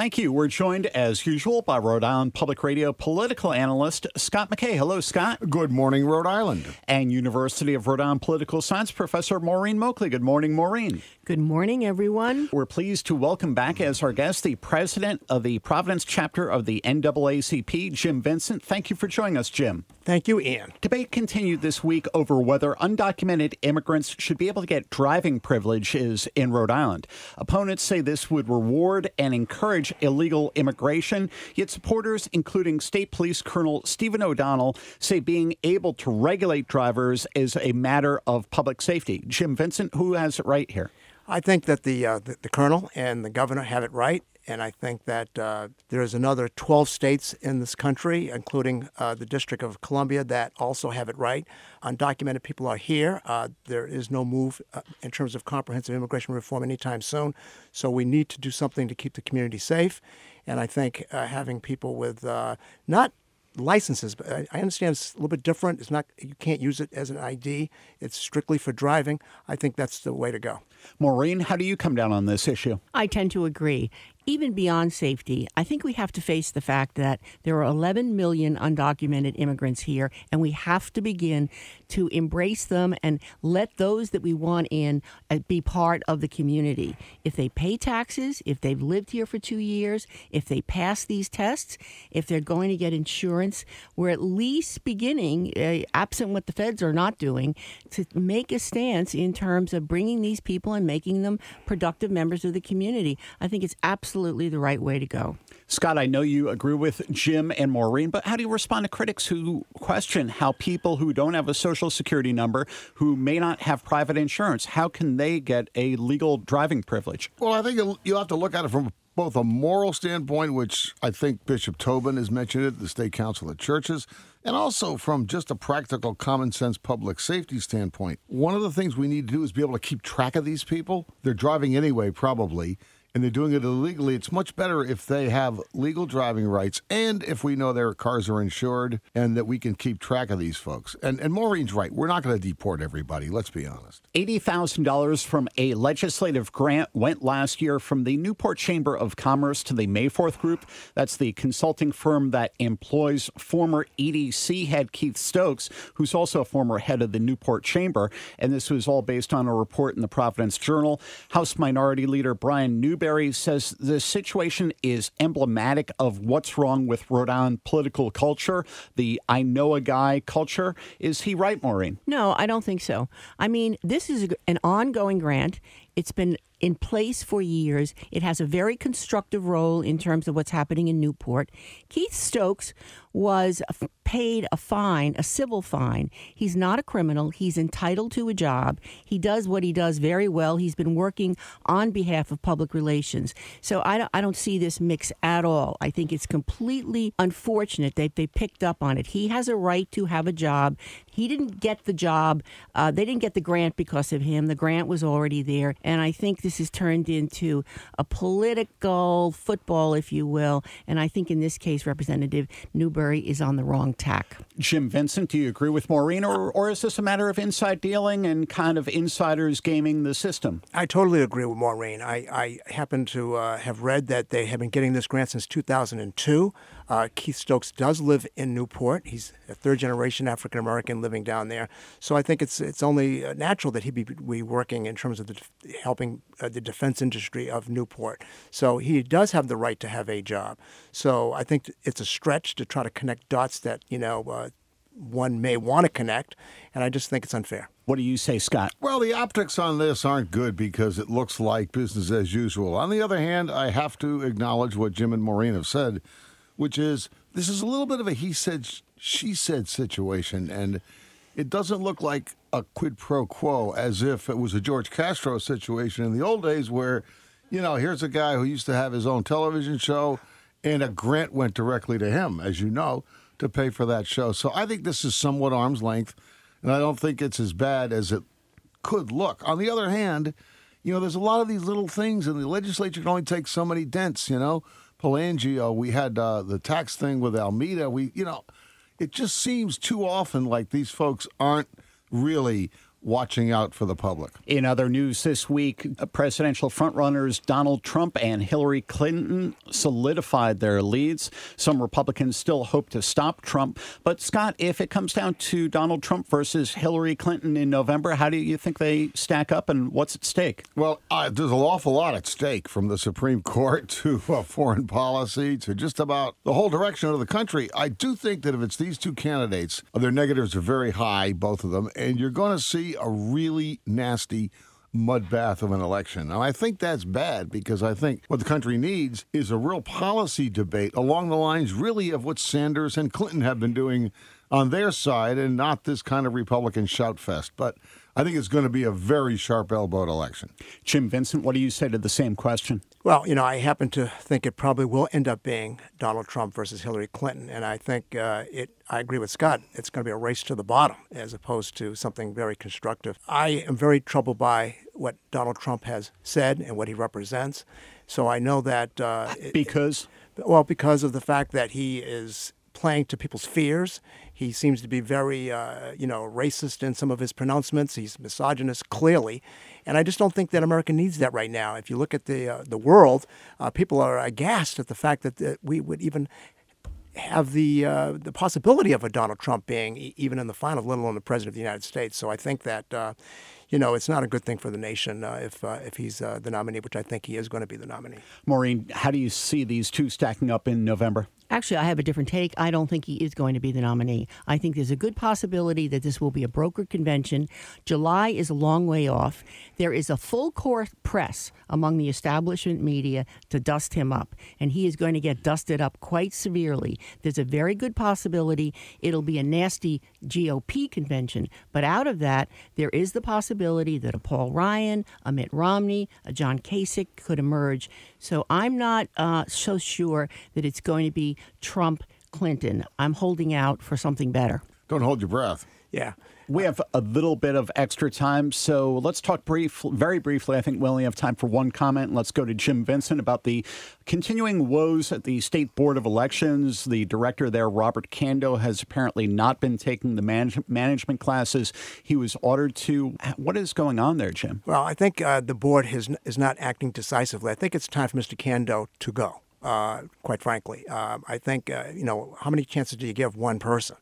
Thank you. We're joined, as usual, by Rhode Island Public Radio political analyst Scott McKay. Hello, Scott. Good morning, Rhode Island. And University of Rhode Island political science professor Maureen Moakley. Good morning, Maureen. Good morning, everyone. We're pleased to welcome back as our guest the president of the Providence chapter of the NAACP, Jim Vincent. Thank you for joining us, Jim. Thank you, Ian. Debate continued this week over whether undocumented immigrants should be able to get driving privileges in Rhode Island. Opponents say this would reward and encourage illegal immigration, yet supporters, including State Police Colonel Stephen O'Donnell, say being able to regulate drivers is a matter of public safety. Jim Vincent, who has it right here? I think that the colonel and the governor have it right, and I think that there's another 12 states in this country, including the District of Columbia, that also have it right. Undocumented people are here. There is no move in terms of comprehensive immigration reform anytime soon, so we need to do something to keep the community safe. And I think having people with not licenses, but I understand it's a little bit different. It's not, you can't use it as an ID. It's strictly for driving. I think that's the way to go. Maureen, how do you come down on this issue? I tend to agree. Even beyond safety, I think we have to face the fact that there are 11 million undocumented immigrants here, and we have to begin to embrace them and let those that we want in be part of the community. If they pay taxes, if they've lived here for 2 years, if they pass these tests, if they're going to get insurance, we're at least beginning, absent what the feds are not doing, to make a stance in terms of bringing these people and making them productive members of the community. I think it's absolutely the right way to go. Scott, I know you agree with Jim and Maureen, but how do you respond to critics who question how people who don't have a Social Security number, who may not have private insurance, how can they get a legal driving privilege? Well, I think you'll have to look at it from both a moral standpoint, which I think Bishop Tobin has mentioned it, the State Council of Churches, and also from just a practical, common sense public safety standpoint. One of the things we need to do is be able to keep track of these people. They're driving anyway, probably, and they're doing it illegally. It's much better if they have legal driving rights and if we know their cars are insured and that we can keep track of these folks. And Maureen's right. We're not going to deport everybody. Let's be honest. $80,000 from a legislative grant went last year from the Newport Chamber of Commerce to the Mayforth Group. That's the consulting firm that employs former EDC head Keith Stokes, who's also a former head of the Newport Chamber. And this was all based on a report in the Providence Journal. House Minority Leader Brian Newberry says the situation is emblematic of what's wrong with Rhode Island political culture, the I know a guy culture. Is he right, Maureen? No, I don't think so. I mean, this is an ongoing grant. It's been in place for years. It has a very constructive role in terms of what's happening in Newport. Keith Stokes was paid a fine, a civil fine. He's not a criminal. He's entitled to a job. He does what he does very well. He's been working on behalf of public relations. So I don't see this mix at all. I think it's completely unfortunate that they picked up on it. He has a right to have a job. He didn't get the job. They didn't get the grant because of him. The grant was already there. And I think this has turned into a political football, if you will. And I think in this case, Representative Newberry is on the wrong tack. Jim Vincent, do you agree with Maureen, or is this a matter of inside dealing and kind of insiders gaming the system? I totally agree with Maureen. I happen to have read that they have been getting this grant since 2002. Keith Stokes does live in Newport. He's a third-generation African-American living down there. So I think it's only natural that he be working in terms of helping the defense industry of Newport. So he does have the right to have a job. So I think it's a stretch to try to connect dots that, one may want to connect, and I just think it's unfair. What do you say, Scott? Well, the optics on this aren't good because it looks like business as usual. On the other hand, I have to acknowledge what Jim and Maureen have said, which is this is a little bit of a he said, she said situation, and it doesn't look like a quid pro quo as if it was a George Castro situation in the old days where, here's a guy who used to have his own television show and a grant went directly to him, as you know, to pay for that show. So I think this is somewhat arm's length, and I don't think it's as bad as it could look. On the other hand, there's a lot of these little things, and the legislature can only take so many dents, Pelangio, we had the tax thing with Almeida. It just seems too often like these folks aren't really watching out for the public. In other news this week, presidential frontrunners Donald Trump and Hillary Clinton solidified their leads. Some Republicans still hope to stop Trump. But, Scott, if it comes down to Donald Trump versus Hillary Clinton in November, how do you think they stack up and what's at stake? Well, there's an awful lot at stake, from the Supreme Court to foreign policy to just about the whole direction of the country. I do think that if it's these two candidates, their negatives are very high, both of them, and you're going to see a really nasty mud bath of an election. And I think that's bad, because I think what the country needs is a real policy debate along the lines really of what Sanders and Clinton have been doing on their side, and not this kind of Republican shout fest. But I think it's going to be a very sharp-elbowed election. Jim Vincent, what do you say to the same question? Well, I happen to think it probably will end up being Donald Trump versus Hillary Clinton. And I think I agree with Scott. It's going to be a race to the bottom as opposed to something very constructive. I am very troubled by what Donald Trump has said and what he represents. So I know that... Because? Because of the fact that he is playing to people's fears. He seems to be very, racist in some of his pronouncements. He's misogynist, clearly. And I just don't think that America needs that right now. If you look at the world, people are aghast at the fact that we would even have the possibility of a Donald Trump being even in the final, let alone the president of the United States. So I think that, it's not a good thing for the nation if he's the nominee, which I think he is going to be the nominee. Maureen, how do you see these two stacking up in November? Actually, I have a different take. I don't think he is going to be the nominee. I think there's a good possibility that this will be a brokered convention. July is a long way off. There is a full court press among the establishment media to dust him up, and he is going to get dusted up quite severely. There's a very good possibility it'll be a nasty GOP convention, but out of that, there is the possibility that a Paul Ryan, a Mitt Romney, a John Kasich could emerge. So I'm not so sure that it's going to be Trump-Clinton. I'm holding out for something better. Don't hold your breath. Yeah. We have a little bit of extra time, so let's talk very briefly. I think we only have time for one comment. Let's go to Jim Vincent about the continuing woes at the State Board of Elections. The director there, Robert Kando, has apparently not been taking the management classes he was ordered to. What is going on there, Jim? Well, I think the board is not acting decisively. I think it's time for Mr. Kando to go, quite frankly. I think, how many chances do you give one person?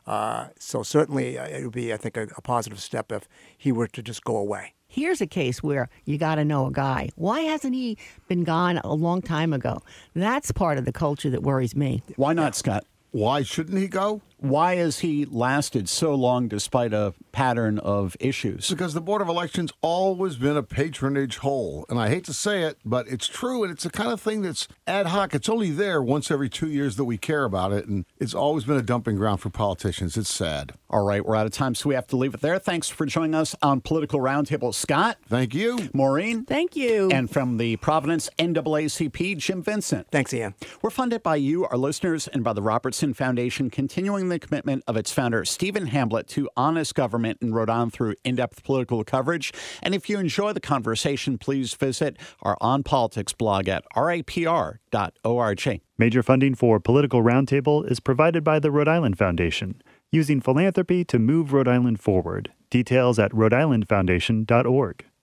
So certainly it would be, I think, a positive step if he were to just go away. Here's a case where you got to know a guy. Why hasn't he been gone a long time ago? That's part of the culture that worries me. Why not, Scott? Why shouldn't he go? Why has he lasted so long despite a pattern of issues? Because the Board of Elections always been a patronage hole. And I hate to say it, but it's true. And it's the kind of thing that's ad hoc. It's only there once every 2 years that we care about it. And it's always been a dumping ground for politicians. It's sad. All right, we're out of time, so we have to leave it there. Thanks for joining us on Political Roundtable. Scott. Thank you. Maureen. Thank you. And from the Providence NAACP, Jim Vincent. Thanks, Ian. We're funded by you, our listeners, and by the Robertson Foundation, continuing the commitment of its founder, Stephen Hamblett, to honest government in Rhode Island through in-depth political coverage. And if you enjoy the conversation, please visit our On Politics blog at rapr.org. Major funding for Political Roundtable is provided by the Rhode Island Foundation, using philanthropy to move Rhode Island forward. Details at rhodeislandfoundation.org.